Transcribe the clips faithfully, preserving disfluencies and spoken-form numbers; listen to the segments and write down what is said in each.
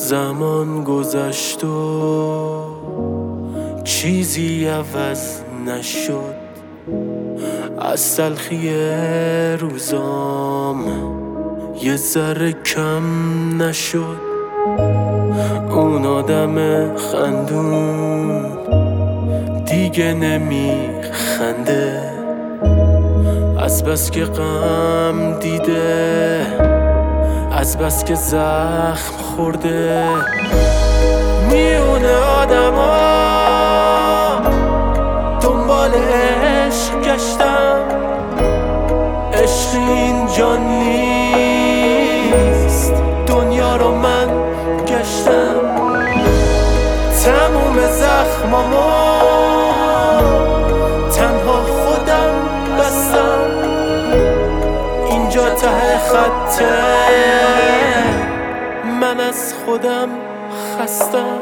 زمان گذشت و چیزی عوض نشد، از تلخی روزام یه ذره کم نشد. اون آدم خندون دیگه نمیخنده، از بس که غم دیده، از بس که زخم خورده. میونه آدما دنبال عشق گشتم، عشق اینجا نیست، دنیا رو من گشتم. تموم زخمامو تنها خودم بستم، اینجا ته خطه، من از خودم خستم.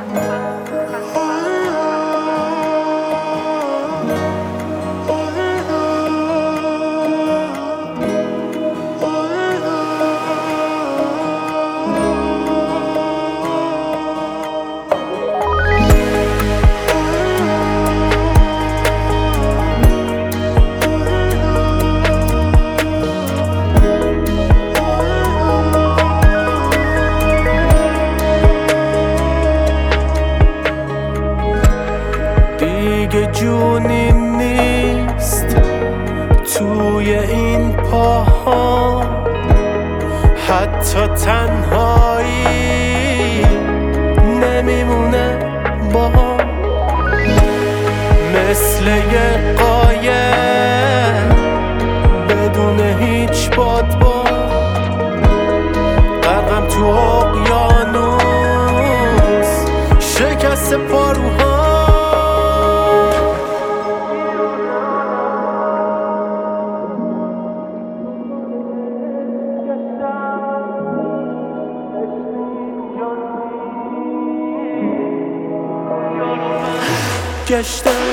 دیگه جونی نیست توی این پاها، حتی تنهایی نمیمونه با هم. مثل یه قایق بدون هیچ بادبان، غرقم تو اقیانوس شکست پاروها. گشتم